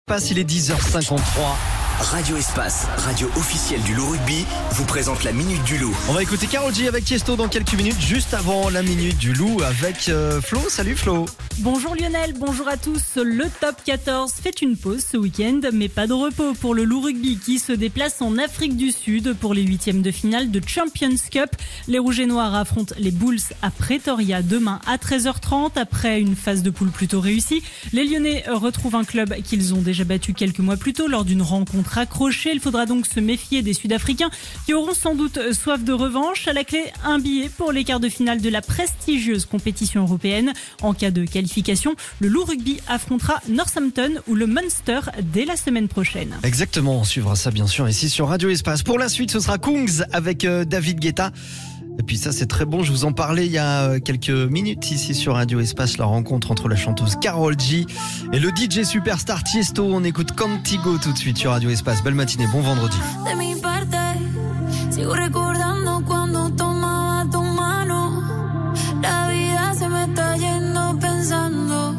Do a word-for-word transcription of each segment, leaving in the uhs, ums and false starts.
Espace, il est dix heures cinquante-trois. Radio Espace, radio officielle du Loup Rugby, vous présente la Minute du Loup. On va écouter Karol G avec Tiesto dans quelques minutes, juste avant la Minute du Loup avec euh, Flo. Salut Flo. Bonjour Lionel, bonjour à tous. Le top quatorze fait une pause ce week-end, mais pas de repos pour le Loup Rugby qui se déplace en Afrique du Sud pour les huitièmes de finale de Champions Cup. Les Rouges et Noirs affrontent les Bulls à Pretoria demain à treize heures trente. Après une phase de poule plutôt réussie, les Lyonnais retrouvent un club qu'ils ont déjà battu quelques mois plus tôt lors d'une rencontre accrochée. Il faudra donc se méfier des Sud-Africains qui auront sans doute soif de revanche. À la clé, un billet pour les quarts de finale de la prestigieuse compétition européenne. En cas de qualification, le Loup Rugby affrontera Northampton ou le Munster dès la semaine prochaine. Exactement, on suivra ça bien sûr ici sur Radio Espace. Pour la suite, ce sera Kungs avec euh, David Guetta. Et puis ça, c'est très bon. Je vous en parlais il y a quelques minutes ici sur Radio Espace, la rencontre entre la chanteuse Karol G et le D J superstar Tiesto. On écoute Contigo tout de suite sur Radio Espace. Belle matinée, bon vendredi. De mi parte, sigo recordando cuando tomaba tu mano. La vida se me está yendo pensando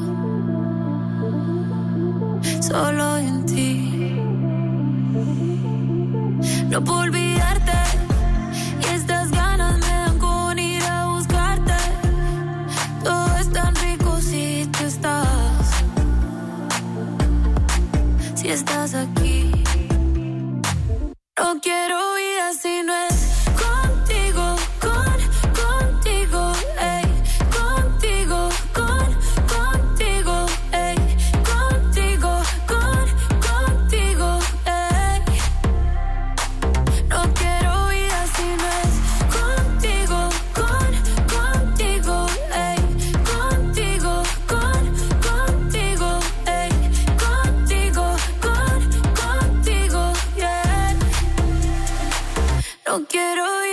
solo en ti. No puedo olvidarte y estas ganas me dan con ir a buscarte. Todo es tan rico si tú estás, si estás aquí. No quiero vida si no es contigo, con, contigo, ey, contigo, con, contigo, ey, contigo, con, contigo, ey. No quiero vida si no es contigo, con, contigo, ey, contigo, con, contigo, ey, contigo, con, contigo, yeah. No quiero ir.